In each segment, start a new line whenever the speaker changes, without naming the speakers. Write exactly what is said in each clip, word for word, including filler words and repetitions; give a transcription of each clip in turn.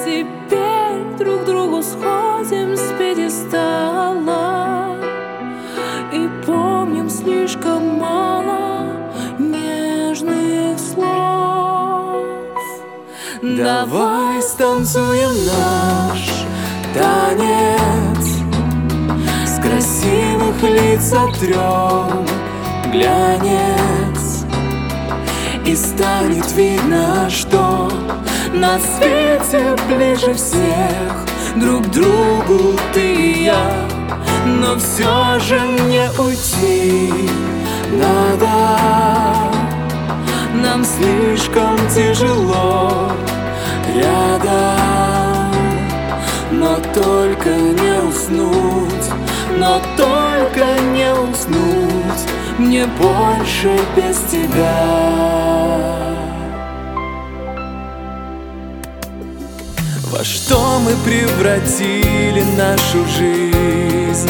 Теперь друг другу сходим с пьедестала и помним слишком мало нежных слов.
Давай станцуем наш танец, с красивых лиц сотрем глянец, и станет видно, что на свете ближе всех друг к другу ты и я. Но все же мне уйти надо, нам слишком тяжело рядом. Но только не уснуть, но только не уснуть мне больше без тебя. Во что мы превратили нашу жизнь?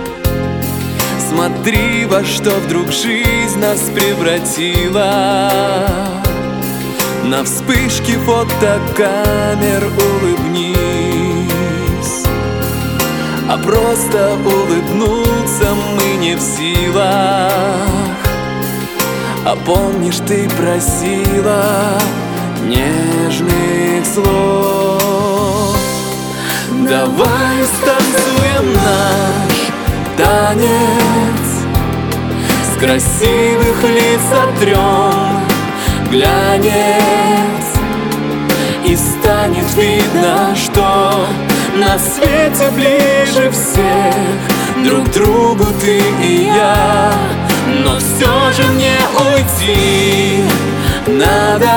Смотри, во что вдруг жизнь нас превратила. На вспышке фотокамер улыбнись, а просто улыбнуться мы не в силах. А помнишь, ты просила нежных слов? Давай станцуем наш танец, с красивых лиц сотрем глянец, и станет видно, что на свете ближе всех друг к другу ты и я. Но все же мне уйти надо,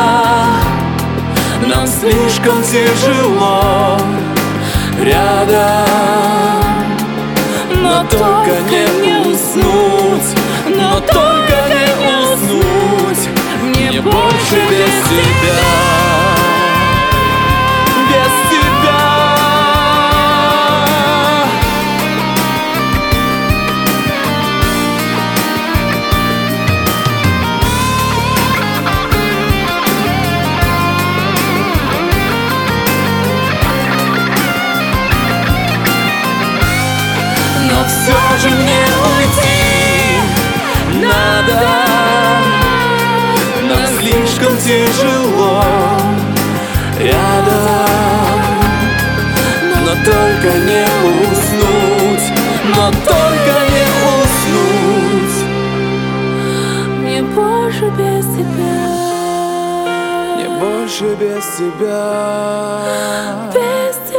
нам слишком тяжело рядом. Но только не уснуть, но только не уснуть мне больше без тебя, без тебя. Но все же мне уйти надо, нам слишком тяжело рядом. Но только не уснуть, но только не уснуть
Мне больше без тебя,
мне больше без тебя,
без тебя.